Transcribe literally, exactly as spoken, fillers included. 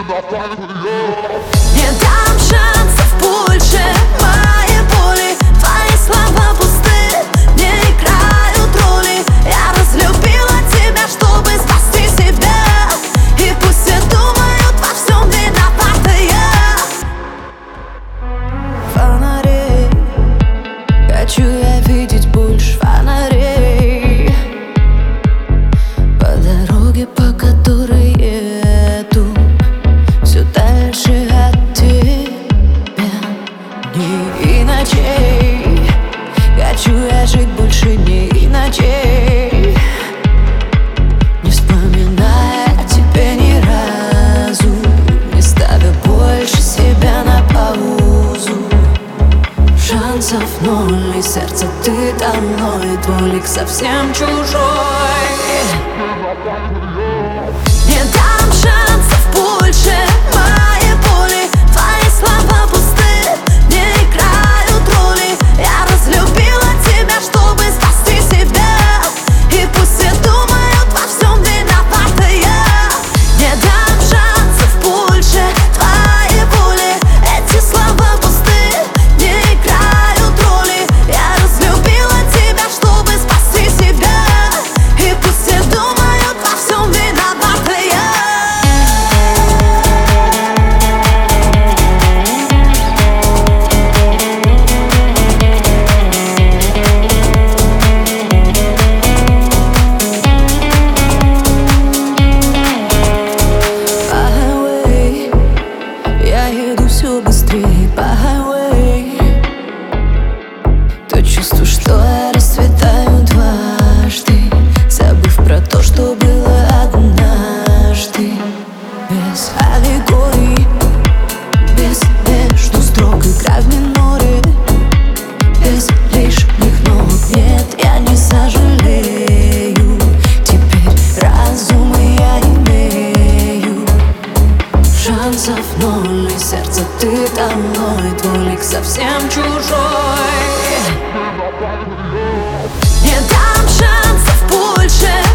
Не дам шансов больше моей боли. Твои слова пусты, не играют роли. Я разлюбила тебя, чтобы спасти себя. И пусть все думают, во всем виновата я. Фонарей, хочу я видеть больше фонарей. По дороге, по которой еду, все дальше от тебя. Дней и ночей, хочу я жить больше дней и ночей, не вспоминая о тебе ни разу, не ставя больше себя на паузу. Шансов ноль, и сердце ты долой, твой лик совсем чужой. Не дам шансов больше моей боли. Твои слова пусты, не играют роли. Я разлюбила тебя, чтобы спасти себя. И пусть все думают, во всем виновата я. Не дам шансов больше твоей боли. Эти слова пусты, не играют роли. Я разлюбила тебя, чтобы спасти себя. И пусть все думают, во всем виновата я. По highway я еду все быстрее по highway. То чувство, что я расцветаю дважды, забыв про то, что было однажды. Без аллегорий, без между строк, игра в миноре, без лишних нот. Нет, я не сожалею, теперь разума я имею. Шансов ноль, и сердце ты долой, твой лик совсем чужой. Не дам шансов больше